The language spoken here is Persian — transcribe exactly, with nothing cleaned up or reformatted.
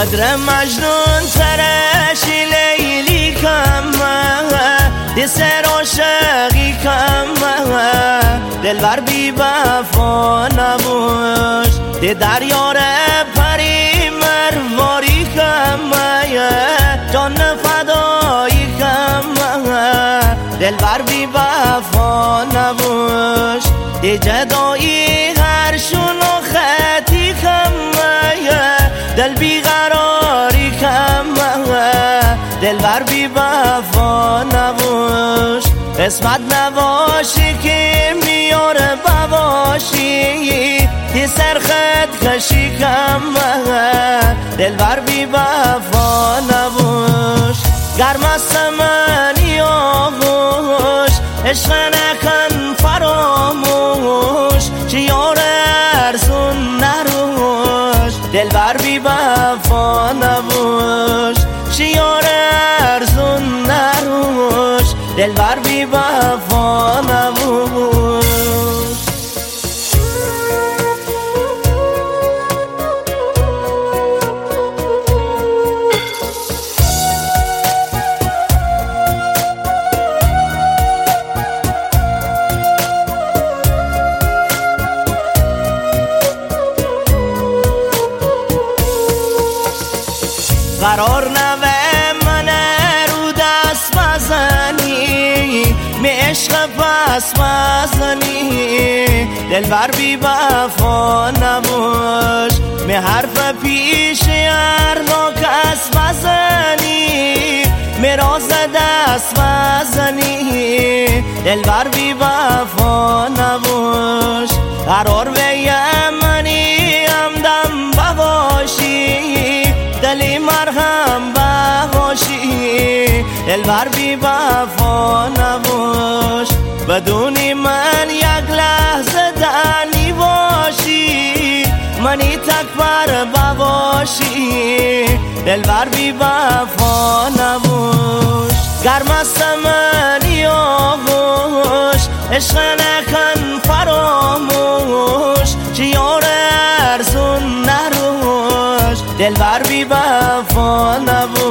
قدر مجنون ترش لیلی کمه دسر عاشقی کمه دلبر بی وفا نباش ده دریار پری مرواری کمه جان فدایی کمه دلبر بی وفا نباش ده جدایی هرشون و خطی کمه دل بیقراری کمه دلبر بی وفا نباش قسمت نباشی که میاره بباشی دی سرخط کشی کمه دلبر بی وفا نباش گرم است منی آغوش عشق نکن فراموش چه یار ارزون نروش دلبر بی وفا نباش چه یار ارزون نروش دلبر بی وفا نباش قرار نوه من رو دست بزنی می عشق پس بزنی دلبر بی وفا نباش می حرف پیش هر کس بزنی می راز دست بزنی دلبر بی وفا نباش قرار به منی همدم بباشی دلی مرهم باشی دلبر بی وفا نباش بدونی من یک لحظه دنی باشی منی تک بر بباشی دلبر بی وفا نباش گرم است منی آغوش عشق نکن فراموش چه یار ارزون نروش دلبر بی وفا نباش